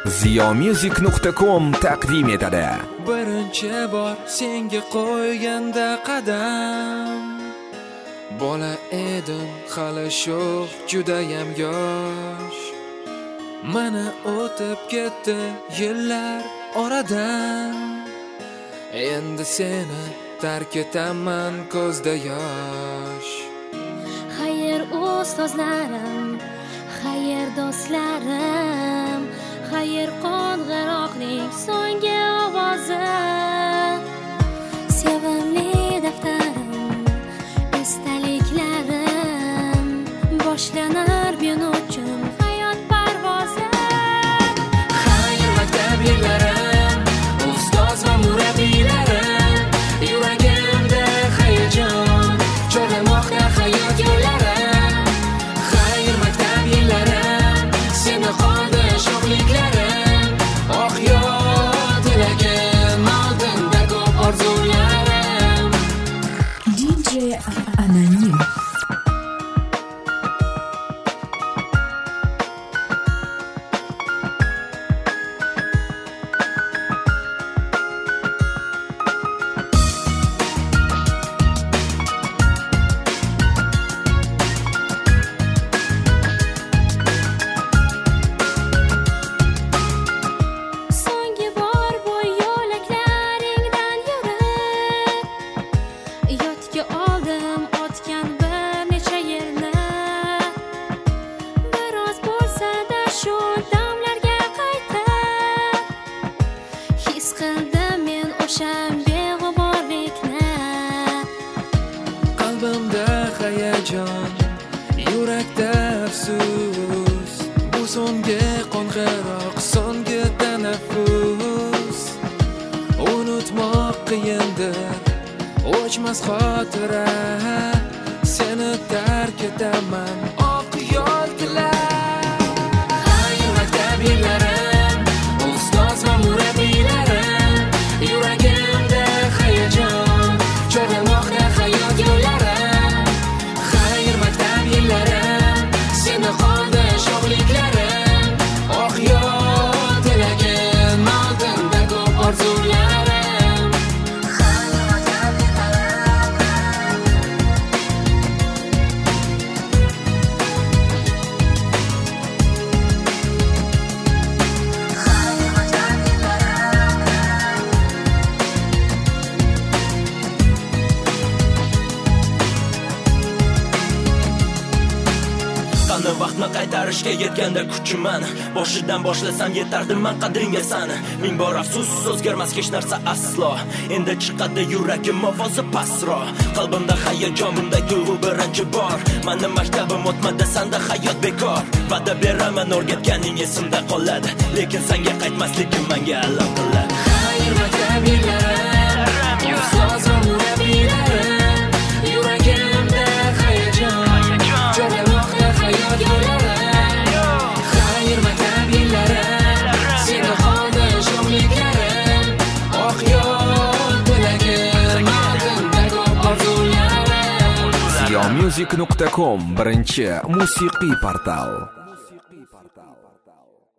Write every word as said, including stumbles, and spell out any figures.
ziyo music nuqta com taqdim etadi. Birinchi bor senga qo'yganda qadam, bola edim hali sho'x judayam yosh. Mana o'tib ketdi yillar oradan, endi seni tark etaman ko'zda yosh. Xayr ustozlarim, xayr do'stlarim, xayr qo'ng'iroqning so'nggi ovozi. Sevimli daftarim, estaliklarim, boshlanar men uchun hayot parvozi. Xayr maktab yillarim, ustoz va murabbiylarim, yuragimda hayajon chorlamoqda hayot yo'llarim. Xayr maktab yillarim, seni qoldi sho'xliklarim, oh yod tilagim, oldinda ko'p orzularim. ди джей Anonim. So'nggi bor bu yo'laklaringdan yurib, yodga oldim o'tgan bir necha yilni. Biroz bo'lsa-da shu damlarga qaytib, his qildim men o'sha beg'uborlikni. Qalbimda hayajon, yurakda afsus, bu so'nggi qo'ng'iroq, so'nggi tanaffus. Unutmoq qiyindir, o'chmas xotira, seni tark etaman oq yolkilar. Xayr maktab yillarim, ustoz va murabbiylarim, yuragimda hayajon chorlamoqda hayot yo'llarim. Xayr maktab yillarim, seni qoldi sho'xliklarim, oh yod tilagim, oldinda ko'p orzularim. Xayr maktab yillarim, xayr maktab yillarim. Qani vaqtni qaytarishga yetganda kuchiman, boshidan boshlasam yetardim man qadringga sani. Ming bor afsus, o'zgarmas hech narsa aslo. Endi chiqadi yuragim ovozi pasro. Qalbimda hayajon, bunda tuyg'u birinchi bor. Mani maktabim o'tmadi, sanda hayot bekor. Va'da beraman, o'rgatganing esimda qoladi, lekin senga qaytmasligim menga alam qiladi. Xayr maktab yillarim, ustoz va murabbiylarim, yuragimda hayajon chorlamoqda hayot yo'llarim. Xayr maktab yillarim, seni qoldi sho'xliklarim, oh yod tilagim, oldinda ko'p orzularim. ziyo music nuqta com birinchi musiqiy portal.